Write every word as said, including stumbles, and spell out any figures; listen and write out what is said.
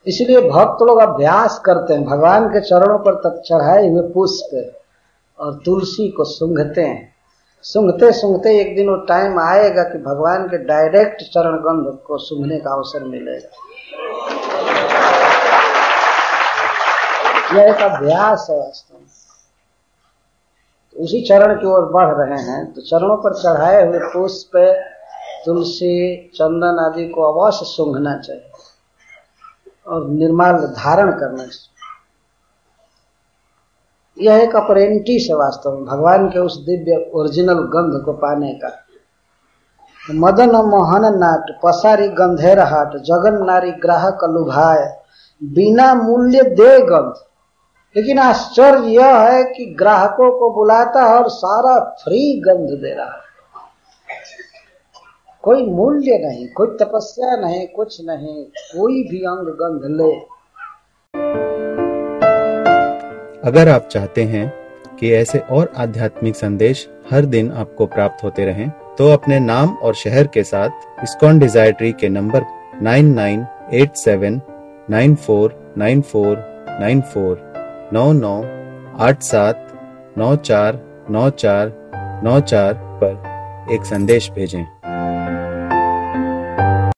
इसलिए भक्त लोग अभ्यास करते हैं, भगवान के चरणों पर तक चढ़ाए हुए पुष्प और तुलसी को सूंघते हैं। सूंघते सूंघते एक दिन वो टाइम आएगा कि भगवान के डायरेक्ट चरण गंध को सूंघने का अवसर मिलेगा। यह एक अभ्यास है वास्तव में। तो उसी चरण की ओर बढ़ रहे हैं, तो चरणों पर चढ़ाए हुए पुष्प, तुलसी, चंदन आदि को अवश्य सूंघना चाहिए और निर्माल धारण करना चाहिए। यह एक अपरेंटिस है वास्तव में भगवान के उस दिव्य ओरिजिनल गंध को पाने का। मदन मोहन नाट पसारी गंधेर हाट, जगन नारी ग्राहक लुभाए, बिना मूल्य दे गंध। लेकिन आश्चर्य यह है कि ग्राहकों को बुलाता है और सारा फ्री गंध दे रहा है। कोई मूल्य नहीं, कोई तपस्या नहीं, कुछ नहीं, कोई भी अंग गंध ले। अगर आप चाहते हैं कि ऐसे और आध्यात्मिक संदेश हर दिन आपको प्राप्त होते रहें, तो अपने नाम और शहर के साथ इस्कॉन डिजायर ट्री के number nine nine eight seven nine four nine four nine four नौ नौ आठ सात नौ चार नौ चार नौ चार पर एक संदेश भेजें।